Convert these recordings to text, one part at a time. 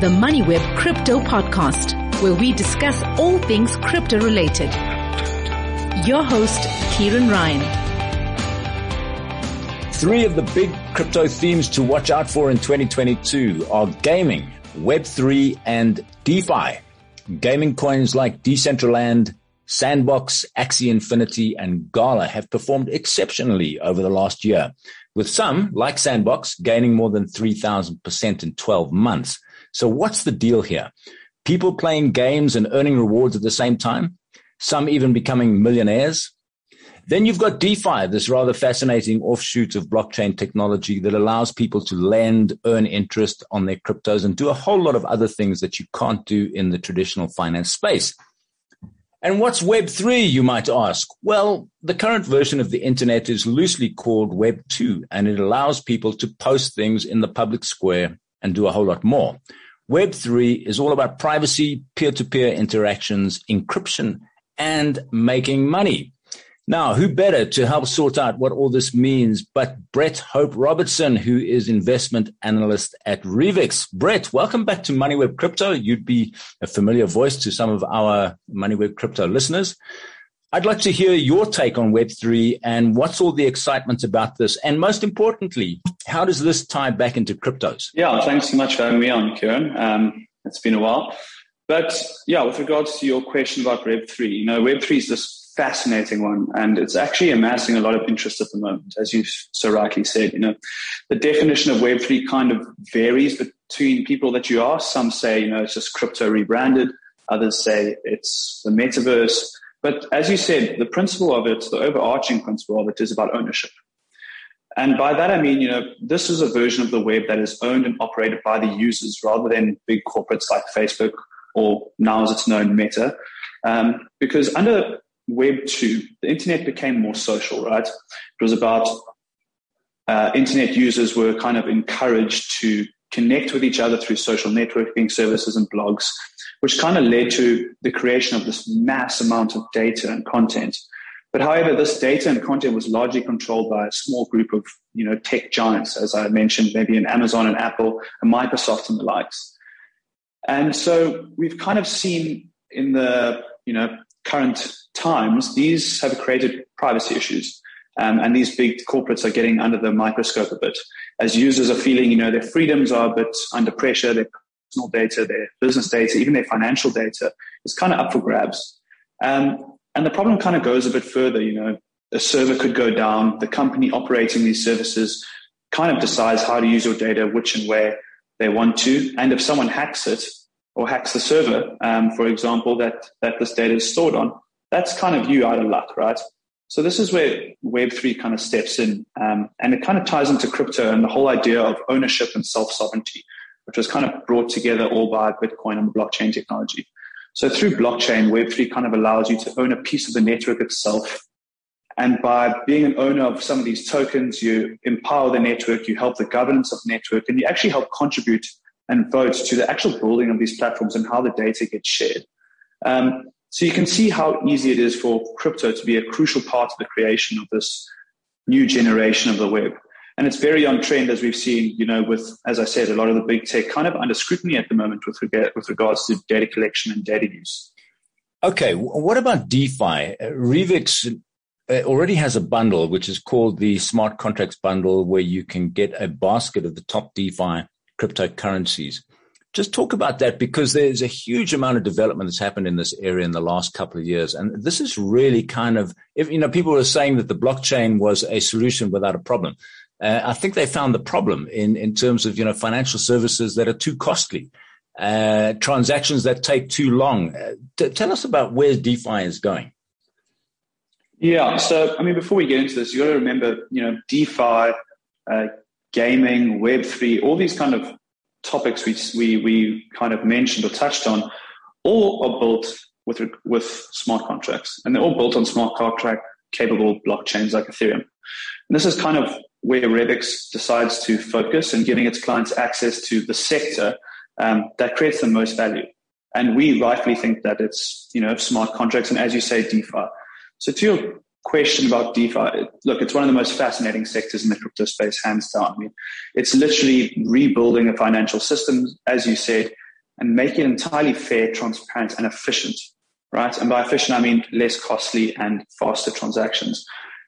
the MoneyWeb Crypto Podcast, where we discuss all things crypto related. Your host, Kieran Ryan. 3 of the big crypto themes to watch out for in 2022 are gaming, Web3, and DeFi. Gaming coins like Decentraland, Sandbox, Axie Infinity, and Gala have performed exceptionally over the last year, with some, like Sandbox, gaining more than 3,000% in 12 months. So what's the deal here? People playing games and earning rewards at the same time? Some even becoming millionaires? Then you've got DeFi, this rather fascinating offshoot of blockchain technology that allows people to lend, earn interest on their cryptos, and do a whole lot of other things that you can't do in the traditional finance space. And what's Web3, you might ask? Well, the current version of the internet is loosely called Web 2, and it allows people to post things in the public square and do a whole lot more. Web 3 is all about privacy, peer-to-peer interactions, encryption, and making money. Now, who better to help sort out what all this means but Brett Hope Robertson, who is investment analyst at Revix. Brett, welcome back to MoneyWeb Crypto. You'd be a familiar voice to some of our MoneyWeb Crypto listeners. I'd like to hear your take on Web3 and what's all the excitement about this. And most importantly, how does this tie back into cryptos? Yeah, thanks so much for having me on, Kieran. It's been a while. But yeah, with regards to your question about Web3, Web3 is this fascinating one, and it's actually amassing a lot of interest at the moment, as you so rightly said. The definition of Web3 kind of varies between people that you ask. Some say, it's just crypto rebranded. Others say it's the metaverse. But as you said, the principle of it, the overarching principle of it, is about ownership. And by that, I mean, this is a version of the web that is owned and operated by the users rather than big corporates like Facebook or now as it's known, Meta. Because under Web 2, the internet became more social, right? It was about internet users were kind of encouraged to connect with each other through social networking services and blogs, which kind of led to the creation of this mass amount of data and content. But however, this data and content was largely controlled by a small group of, tech giants, as I mentioned, maybe in Amazon and Apple and Microsoft and the likes. And so we've kind of seen in the, current times, these have created privacy issues. And these big corporates are getting under the microscope a bit as users are feeling, their freedoms are a bit under pressure, their personal data, their business data, even their financial data is kind of up for grabs. And the problem kind of goes a bit further, a server could go down, the company operating these services kind of decides how to use your data, which and where they want to. And if someone hacks it, or hacks the server, for example, that this data is stored on, that's kind of you out of luck, right? So this is where Web3 kind of steps in, and it kind of ties into crypto and the whole idea of ownership and self-sovereignty, which was kind of brought together all by Bitcoin and blockchain technology. So through blockchain, Web3 kind of allows you to own a piece of the network itself. And by being an owner of some of these tokens, you empower the network, you help the governance of the network, and you actually help contribute and vote to the actual building of these platforms and how the data gets shared. So you can see how easy it is for crypto to be a crucial part of the creation of this new generation of the web. And it's very on trend, as we've seen, with, as I said, a lot of the big tech kind of under scrutiny at the moment with regards to data collection and data use. Okay, what about DeFi? Revix already has a bundle, which is called the Smart Contracts Bundle, where you can get a basket of the top DeFi cryptocurrencies. Just talk about that, because there's a huge amount of development that's happened in this area in the last couple of years. And this is really kind of, people were saying that the blockchain was a solution without a problem. I think they found the problem in terms of, financial services that are too costly, transactions that take too long. Tell us about where DeFi is going. Yeah. So, before we get into this, you got to remember, DeFi, gaming, Web3, all these kind of topics we kind of mentioned or touched on, all are built with smart contracts, and they're all built on smart contract capable blockchains like Ethereum. And this is kind of where Revix decides to focus and giving its clients access to the sector that creates the most value. And we rightfully think that it's, smart contracts and, as you say, DeFi. So to your question about DeFi, look, it's one of the most fascinating sectors in the crypto space, hands down. It's literally rebuilding a financial system, as you said, and make it entirely fair, transparent, and efficient, right? And by efficient, I mean less costly and faster transactions.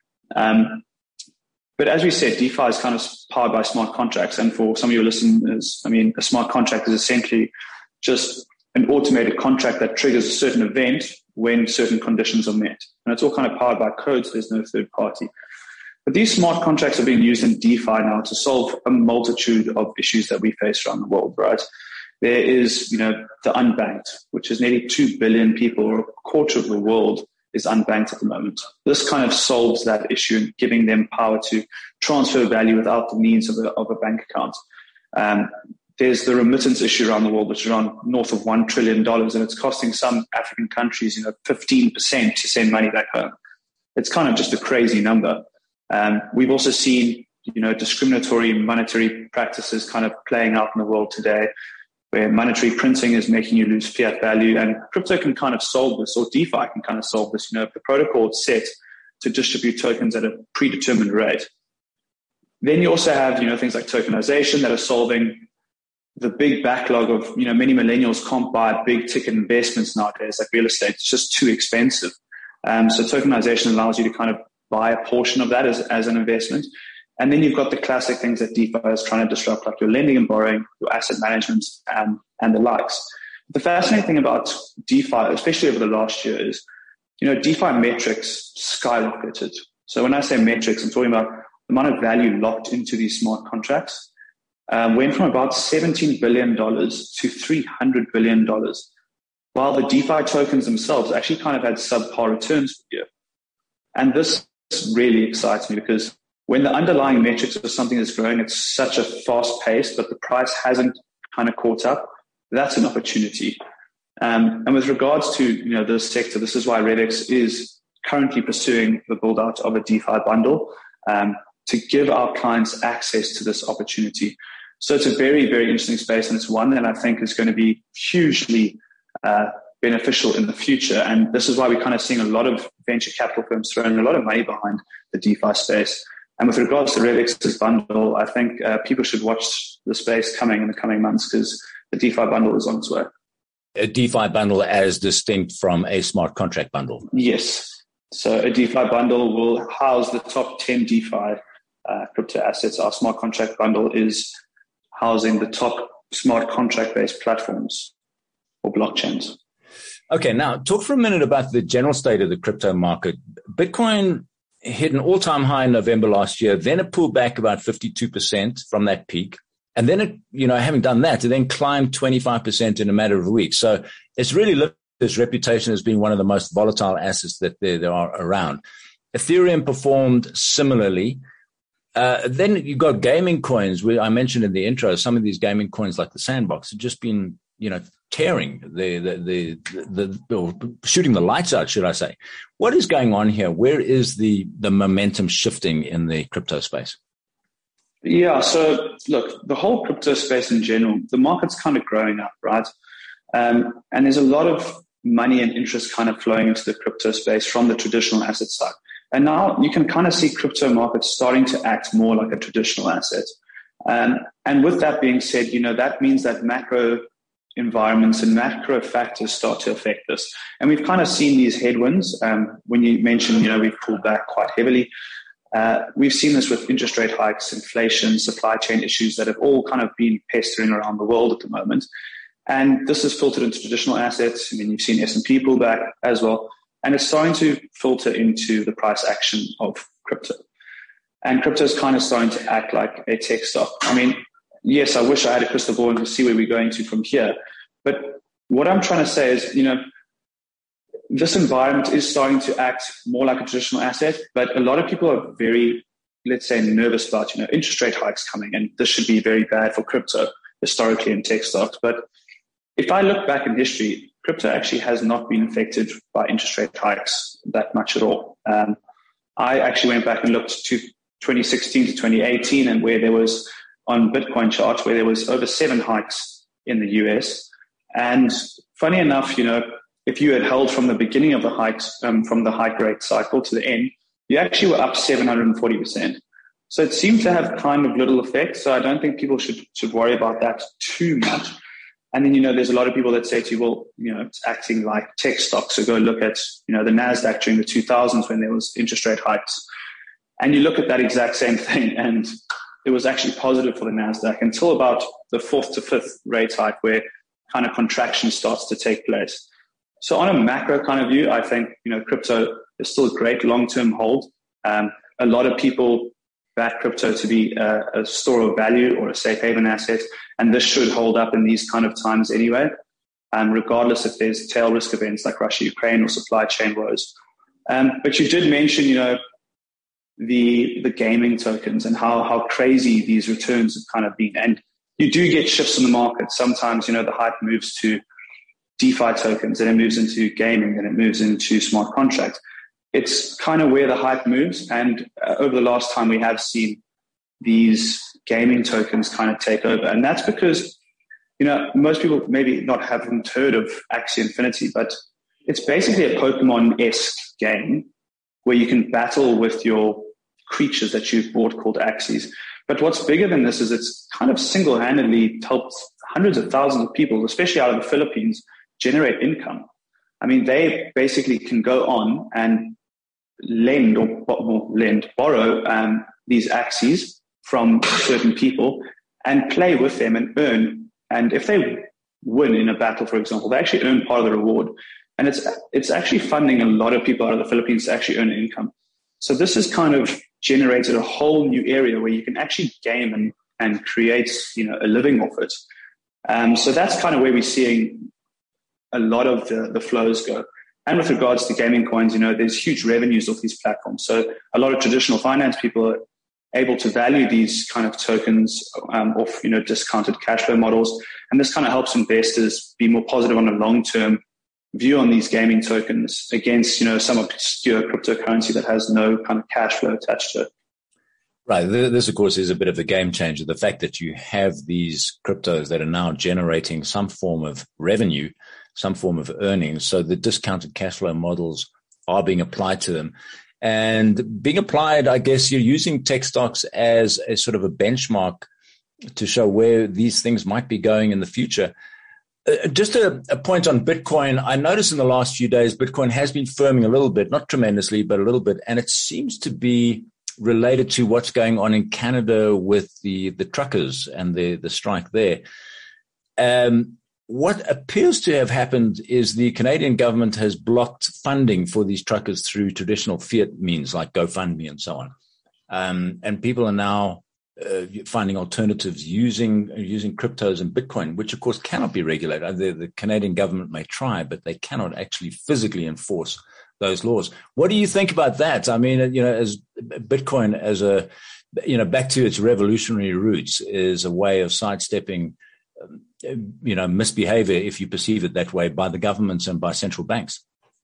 But as we said, DeFi is kind of powered by smart contracts. And for some of your listeners, I mean, a smart contract is essentially just an automated contract that triggers a certain event when certain conditions are met. And it's all kind of powered by code, so there's no third party. But these smart contracts are being used in DeFi now to solve a multitude of issues that we face around the world, right? There is, the unbanked, which is nearly 2 billion people, or a quarter of the world is unbanked at the moment. This kind of solves that issue and giving them power to transfer value without the needs of a bank account. There's the remittance issue around the world, which is around north of $1 trillion, and it's costing some African countries, 15% to send money back home. It's kind of just a crazy number. We've also seen, discriminatory monetary practices kind of playing out in the world today, where monetary printing is making you lose fiat value, and crypto can kind of solve this, or DeFi can kind of solve this. If the protocol is set to distribute tokens at a predetermined rate. Then you also have, things like tokenization that are solving the big backlog of, many millennials can't buy big ticket investments nowadays, like real estate. It's just too expensive. So tokenization allows you to kind of buy a portion of that as an investment. And then you've got the classic things that DeFi is trying to disrupt, like your lending and borrowing, your asset management, and the likes. The fascinating thing about DeFi, especially over the last year, is, DeFi metrics skyrocketed. So when I say metrics, I'm talking about the amount of value locked into these smart contracts. Went from about $17 billion to $300 billion, while the DeFi tokens themselves actually kind of had subpar returns for the year. And this really excites me, because when the underlying metrics of something is growing at such a fast pace, but the price hasn't kind of caught up, that's an opportunity. And with regards to this sector, this is why RevX is currently pursuing the build out of a DeFi bundle to give our clients access to this opportunity. So it's a very, very interesting space, and it's one that I think is going to be hugely beneficial in the future. And this is why we're kind of seeing a lot of venture capital firms throwing a lot of money behind the DeFi space. And with regards to RevX's bundle, I think people should watch the space coming in the coming months, because the DeFi bundle is on its way. A DeFi bundle as distinct from a smart contract bundle? Yes. So a DeFi bundle will house the top 10 DeFi crypto assets. Our smart contract bundle is housing the top smart contract-based platforms or blockchains. Okay, now talk for a minute about the general state of the crypto market. Bitcoin hit an all-time high in November last year. Then it pulled back about 52% from that peak. And then it, having done that, it then climbed 25% in a matter of weeks. So it's really lived this reputation as being one of the most volatile assets that there are around. Ethereum performed similarly. Then you got gaming coins. I mentioned in the intro, some of these gaming coins like the Sandbox have just been, tearing or shooting the lights out, should I say. What is going on here? Where is the momentum shifting in the crypto space? Yeah, so look, the whole crypto space in general, the market's kind of growing up, right? And there's a lot of money and interest kind of flowing into the crypto space from the traditional asset side. And now you can kind of see crypto markets starting to act more like a traditional asset. And with that being said, that means that macro environments and macro factors start to affect this. And we've kind of seen these headwinds. When you mentioned, we've pulled back quite heavily. We've seen this with interest rate hikes, inflation, supply chain issues that have all kind of been pestering around the world at the moment. And this has filtered into traditional assets. You've seen S&P pull back as well. And it's starting to filter into the price action of crypto. And crypto is kind of starting to act like a tech stock. Yes, I wish I had a crystal ball and could see where we're going to from here. But what I'm trying to say is, this environment is starting to act more like a traditional asset, but a lot of people are very, let's say, nervous about, interest rate hikes coming, and this should be very bad for crypto historically in tech stocks. But if I look back in history, crypto actually has not been affected by interest rate hikes that much at all. I actually went back and looked to 2016 to 2018, and where there was on Bitcoin chart, where there was over 7 hikes in the US. And funny enough, if you had held from the beginning of the hikes, from the hike rate cycle to the end, you actually were up 740%. So it seemed to have kind of little effect. So I don't think people should worry about that too much. And then, there's a lot of people that say to you, well, it's acting like tech stocks. So go look at, the NASDAQ during the 2000s when there was interest rate hikes. And you look at that exact same thing, and it was actually positive for the NASDAQ until about the 4th to 5th rate hike where kind of contraction starts to take place. So on a macro kind of view, I think, crypto is still a great long-term hold. A lot of people back crypto to be a store of value or a safe haven asset, and this should hold up in these kind of times anyway, regardless if there's tail risk events like Russia, Ukraine, or supply chain woes. But you did mention, the gaming tokens and how crazy these returns have kind of been. And you do get shifts in the market. Sometimes, the hype moves to DeFi tokens, and it moves into gaming, and it moves into smart contracts. It's kind of where the hype moves. And over the last time, we have seen these gaming tokens kind of take over. And that's because, most people maybe not haven't heard of Axie Infinity, but it's basically a Pokemon-esque game where you can battle with your creatures that you've bought called Axies. But what's bigger than this is it's kind of single-handedly helped hundreds of thousands of people, especially out of the Philippines, generate income. I mean, they basically can go on and borrow these Axies from certain people and play with them and earn. And if they win in a battle, for example, they actually earn part of the reward. And it's actually funding a lot of people out of the Philippines to actually earn income. So this has kind of generated a whole new area where you can actually game and create, a living off it. So that's kind of where we're seeing a lot of the flows go. And with regards to gaming coins, there's huge revenues off these platforms. So a lot of traditional finance people are able to value these kind of tokens off, discounted cash flow models. And this kind of helps investors be more positive on a long-term view on these gaming tokens against, some obscure cryptocurrency that has no kind of cash flow attached to it. Right. This, of course, is a bit of a game changer. The fact that you have these cryptos that are now generating some form of revenue, some form of earnings. So the discounted cash flow models are being applied to them. And being applied, I guess you're using tech stocks as a sort of a benchmark to show where these things might be going in the future. Just a point on Bitcoin. I noticed in the last few days, Bitcoin has been firming a little bit, not tremendously, but a little bit. And it seems to be related to what's going on in Canada with the truckers and the strike there. What appears to have happened is the Canadian government has blocked funding for these truckers through traditional fiat means like GoFundMe and so on. And people are now finding alternatives using cryptos and Bitcoin, which of course cannot be regulated. The Canadian government may try, but they cannot actually physically enforce those laws. What do you think about that? I mean, as Bitcoin as back to its revolutionary roots is a way of sidestepping, misbehavior, if you perceive it that way, by the governments and by central banks.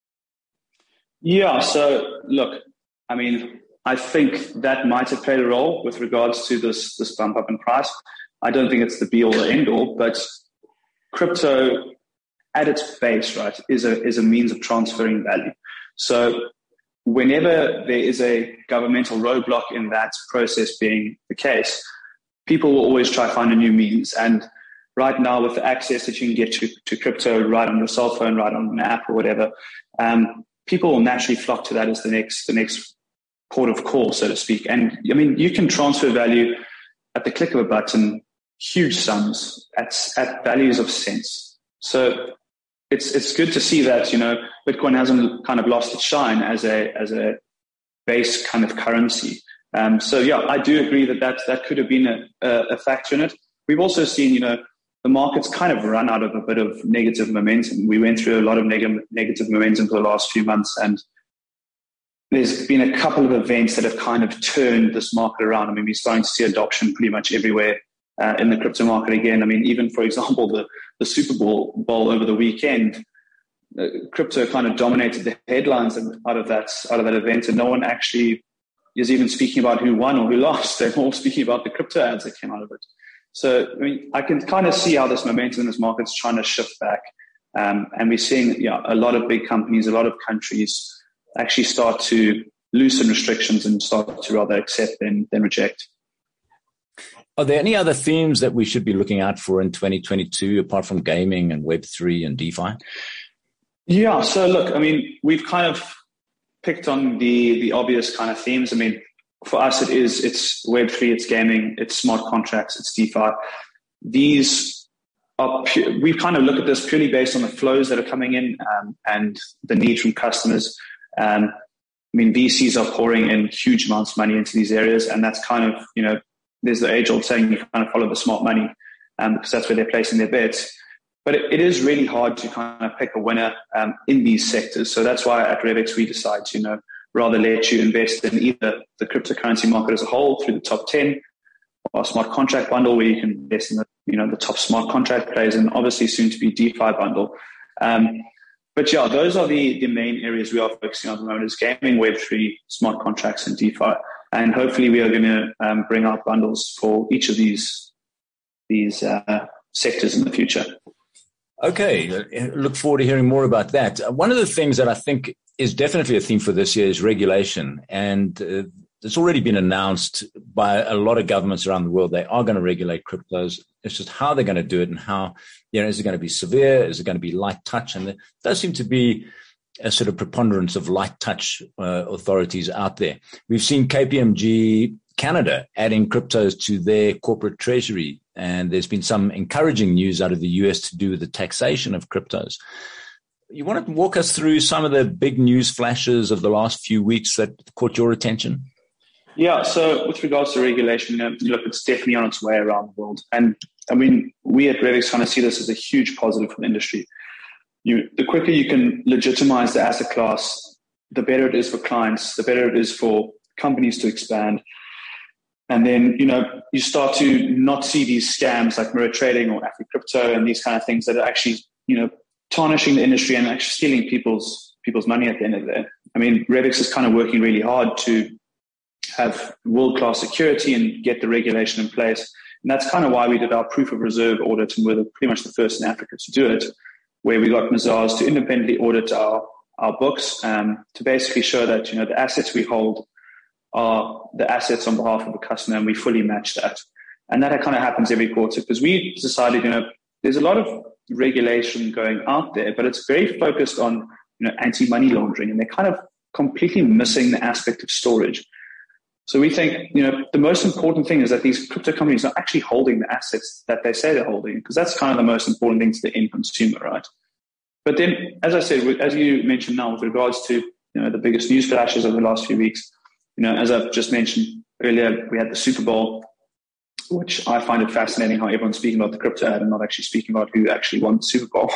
Yeah. So look, I mean, I think that might have played a role with regards to this bump up in price. I don't think it's the be all or end all, but crypto at its base, right, is a means of transferring value. So whenever there is a governmental roadblock in that process being the case, people will always try to find a new means. And right now, with the access that you can get to crypto right on your cell phone, right on an app or whatever, people will naturally flock to that as the next port of call, so to speak. And I mean, you can transfer value at the click of a button, huge sums at values of cents. So it's good to see that, Bitcoin hasn't kind of lost its shine as a base kind of currency. So yeah, I do agree that could have been a factor in it. We've also seen, the market's kind of run out of a bit of negative momentum. We went through a lot of negative momentum for the last few months, and there's been a couple of events that have kind of turned this market around. I mean, we're starting to see adoption pretty much everywhere in the crypto market again. I mean, even, for example, the Super Bowl over the weekend, crypto kind of dominated the headlines out of that event, and no one actually is even speaking about who won or who lost. They're more speaking about the crypto ads that came out of it. So, I mean, I can kind of see how this momentum in this market is trying to shift back. And we're seeing a lot of big companies, a lot of countries actually start to loosen restrictions and start to rather accept than reject. Are there any other themes that we should be looking out for in 2022 apart from gaming and Web3 and DeFi? Yeah. So look, I mean, we've kind of picked on the obvious kind of themes. I mean, for us, it's Web3, it's gaming, it's smart contracts, it's DeFi. These are we kind of look at this purely based on the flows that are coming in and the need from customers. I mean, VCs are pouring in huge amounts of money into these areas, and that's kind of, there's the age-old saying, you kind of follow the smart money because that's where they're placing their bets. But it is really hard to kind of pick a winner in these sectors. So that's why at RevX we decide to, rather let you invest in either the cryptocurrency market as a whole through the top 10 or a smart contract bundle where you can invest in the top smart contract players, and obviously soon to be DeFi bundle. But yeah, those are the main areas we are focusing on at the moment: is gaming, Web3, smart contracts, and DeFi. And hopefully we are going to bring out bundles for each of these sectors in the future. Okay, look forward to hearing more about that. One of the things that I think is definitely a theme for this year is regulation. And it's already been announced by a lot of governments around the world. They are going to regulate cryptos. It's just how they're going to do it and how, is it going to be severe? Is it going to be light touch? And there does seem to be a sort of preponderance of light touch authorities out there. We've seen KPMG Canada adding cryptos to their corporate treasury. And there's been some encouraging news out of the US to do with the taxation of cryptos. You want to walk us through some of the big news flashes of the last few weeks that caught your attention? Yeah, so with regards to regulation, look, it's definitely on its way around the world. And I mean, we at RevX kind of see this as a huge positive for the industry. The quicker you can legitimize the asset class, the better it is for clients, the better it is for companies to expand. And then, you start to not see these scams like mirror trading or AfriCrypto and these kind of things that are actually, tarnishing the industry and actually stealing people's money at the end of the day. I mean, RevX is kind of working really hard to have world-class security and get the regulation in place. And that's kind of why we did our proof of reserve audit, and we're pretty much the first in Africa to do it, where we got Mazars to independently audit our books to basically show that, the assets we hold are the assets on behalf of the customer, and we fully match that. And that kind of happens every quarter because we decided, there's a lot of regulation going out there, but it's very focused on, anti-money laundering, and they're kind of completely missing the aspect of storage. So we think, the most important thing is that these crypto companies are actually holding the assets that they say they're holding, because that's kind of the most important thing to the end consumer, right? But then, as I said, as you mentioned now, with regards to, the biggest news flashes over the last few weeks, as I've just mentioned earlier, we had the Super Bowl, which I find it fascinating how everyone's speaking about the crypto ad and not actually speaking about who actually won the Super Bowl.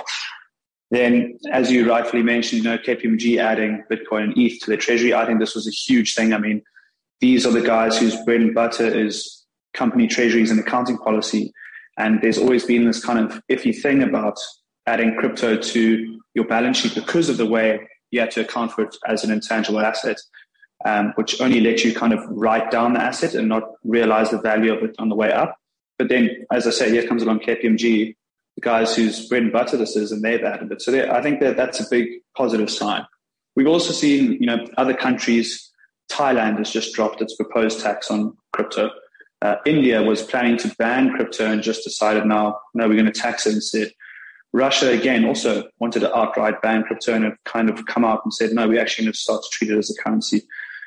Then, as you rightfully mentioned, KPMG adding Bitcoin and ETH to their treasury. I think this was a huge thing. I mean, these are the guys whose bread and butter is company treasuries and accounting policy. And there's always been this kind of iffy thing about adding crypto to your balance sheet because of the way you had to account for it as an intangible asset, which only lets you kind of write down the asset and not realize the value of it on the way up. But then, as I say, here comes along KPMG, the guys whose bread and butter this is, and they've added it. So I think that's a big positive sign. We've also seen, other countries. Thailand has just dropped its proposed tax on crypto. India was planning to ban crypto and just decided now, no, we're going to tax it instead. Russia, again, also wanted to outright ban crypto and have kind of come out and said, no, we're actually going to start to treat it as a currency.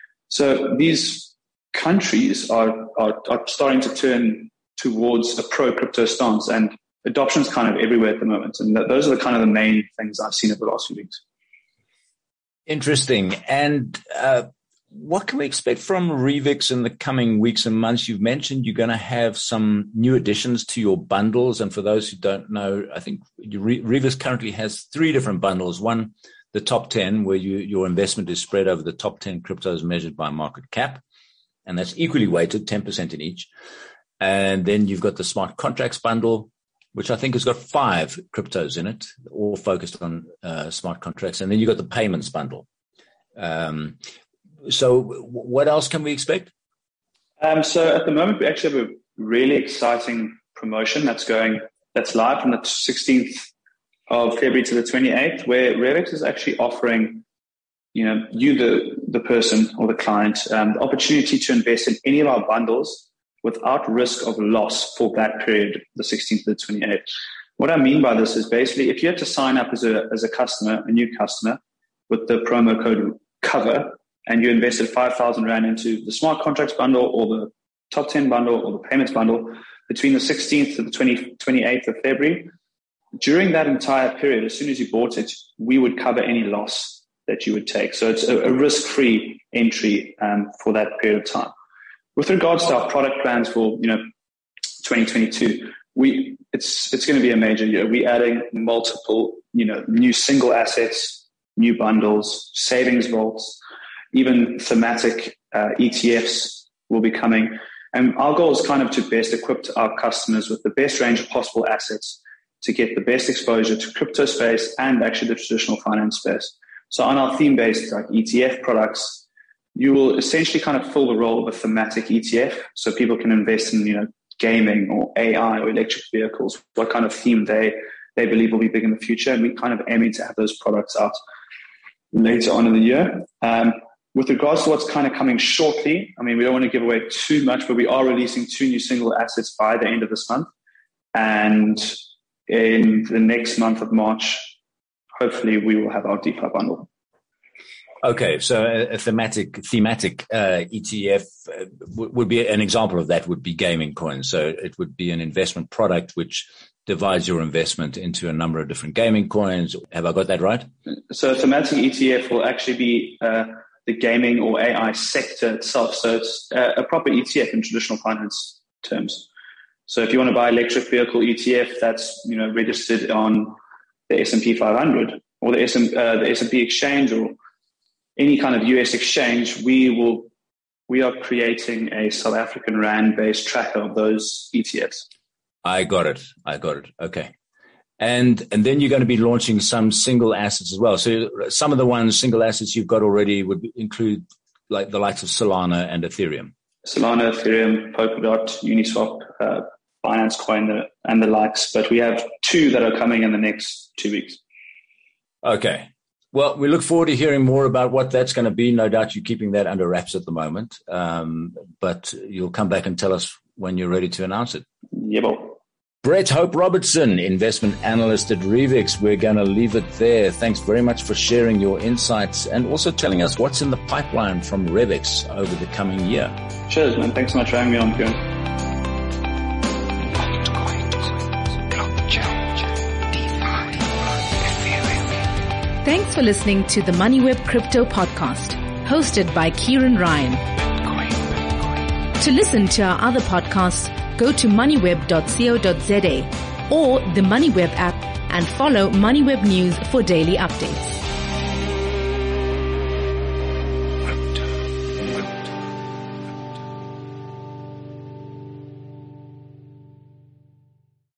So these countries are starting to turn towards a pro-crypto stance, and adoption's kind of everywhere at the moment. And those are the kind of the main things I've seen over the last few weeks. Interesting. And what can we expect from RevX in the coming weeks and months? You've mentioned you're going to have some new additions to your bundles. And for those who don't know, I think RevX currently has 3 different bundles. One, the top 10, where your investment is spread over the top 10 cryptos measured by market cap. And that's equally weighted, 10% in each. And then you've got the smart contracts bundle, which I think has got 5 cryptos in it, all focused on smart contracts. And then you've got the payments bundle. So what else can we expect? So at the moment, we actually have a really exciting promotion that's live from the 16th of February to the 28th, where RevX is actually offering, you, the person or the client, the opportunity to invest in any of our bundles without risk of loss for that period, the 16th to the 28th. What I mean by this is basically if you had to sign up as a customer, a new customer, with the promo code COVER, and you invested 5,000 Rand into the smart contracts bundle or the top 10 bundle or the payments bundle between the 16th to the 28th of February, during that entire period, as soon as you bought it, we would cover any loss that you would take. So it's a risk-free entry for that period of time. With regards to our product plans for 2022, it's going to be a major year. We're adding multiple new single assets, new bundles, savings vaults, even thematic ETFs will be coming. And our goal is kind of to best equip our customers with the best range of possible assets to get the best exposure to crypto space and actually the traditional finance space. So on our theme-based like ETF products, you will essentially kind of fill the role of a thematic ETF. So people can invest in, gaming or AI or electric vehicles, what kind of theme they believe will be big in the future. And we kind of aiming to have those products out later on in the year. With regards to what's kind of coming shortly, I mean, we don't want to give away too much, but we are releasing 2 new single assets by the end of this month. And in the next month of March, hopefully we will have our DeFi bundle. Okay, so a thematic ETF would be an example of that would be gaming coins. So it would be an investment product which divides your investment into a number of different gaming coins. Have I got that right? So a thematic ETF will actually be the gaming or AI sector itself. So it's a proper ETF in traditional finance terms. So if you want to buy electric vehicle ETF that's registered on the S&P 500 or the S&P exchange or any kind of US exchange, we are creating a South African Rand-based tracker of those ETFs. I got it. Okay. And then you're going to be launching some single assets as well. So some of the single assets you've got already would include like the likes of Solana and Ethereum. Solana, Ethereum, Polkadot, Uniswap, Binance Coin, and the likes. But we have 2 that are coming in the next 2 weeks. Okay. Well, we look forward to hearing more about what that's going to be. No doubt you're keeping that under wraps at the moment. But you'll come back and tell us when you're ready to announce it. Yeah, well. Brett Hope Robertson, investment analyst at Revix. We're going to leave it there. Thanks very much for sharing your insights and also telling us what's in the pipeline from Revix over the coming year. Cheers, man. Thanks so much for having me on, Kieran. Thanks for listening to the MoneyWeb Crypto Podcast, hosted by Kieran Ryan. To listen to our other podcasts, go to moneyweb.co.za or the MoneyWeb app and follow MoneyWeb News for daily updates.